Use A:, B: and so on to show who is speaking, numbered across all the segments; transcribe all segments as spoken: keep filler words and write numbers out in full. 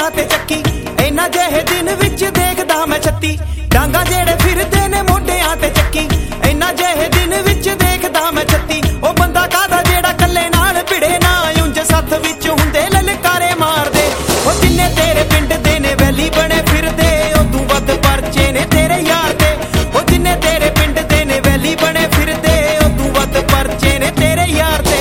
A: मोढियां ते चक्की इन्ना जेहे दिन विच देखदा मैं छत्ती डांगा जेड़े फिरदे ने मोढियां ते चक्की इन्ना जेहे दिन विच देखदा मैं छत्ती ओ बंदा कादा जेड़ा कल्ले नाल भिड़े ना उंज सत्थ विच हुंदे ललकारे मारदे ओ जिन्ने तेरे पिंड दे ने वैली बने फिरदे ओ तू वध परचे ने तेरे यार दे ओ जिन्ने तेरे पिंड दे ने वैली बने फिरदे ओ तू वध परचे ने तेरे यार दे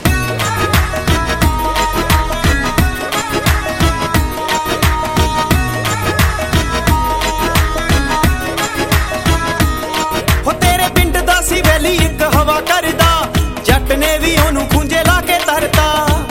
A: वैली एक हवा करदा जट ने भी ओनू खूंजे ला के तरता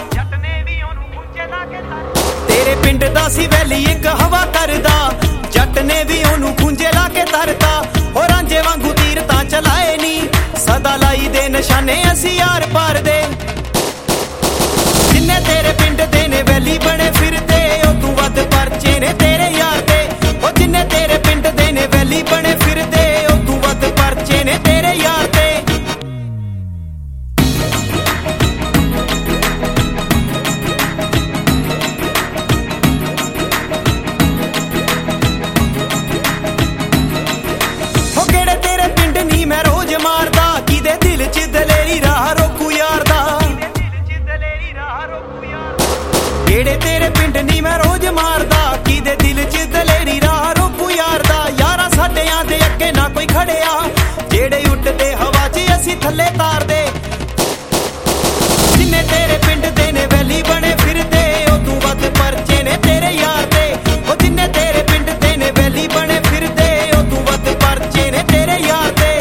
A: तेरे पिंड दा सी वैली एक हवा करदा जट ने भी ओनू खूंजे ला के तरता हो रांझे वांगू तीर तां चलाए नी सदा लाई दे निशाने असी यार पार दे जिन्ने तेरे पिंड दे ने वैली बने फिरदे ओ तू वध परचे ने तेरे यार दे ओ जिन्ने तेरे पिंड दे ने वैली बने फिरदे ओ तू वध परचे ने तेरे यार दे जेड़े तेरे पिंड नी मैं रोज मारदा किदे दिल च दलेरी राह रोकू यार दा यारा साडियां दे अगे ना कोई खड़िया जेड़े उड़दे हवा च असी थल्ले तार दे जिन्ने तेरे पिंड दे ने वैली बने फिरदे ओ तू वध परचे ने तेरे यार दे ओ जिन्ने तेरे पिंड दे ने वैली बने फिरदे ओ तू वध परचे ने तेरे यार दे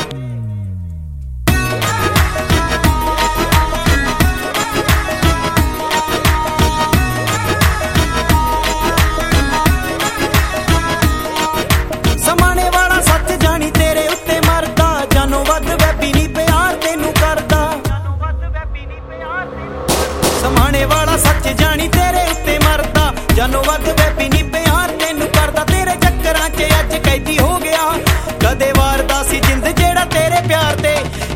A: समाने वाला सच जानी तेरे उत्ते मरदा जानो वध वैपी नी प्यार तेनू करदा तेरे चक्करां च अज कैदी हो गया कदे वारदा सी जिंद जेड़ा तेरे प्यार ते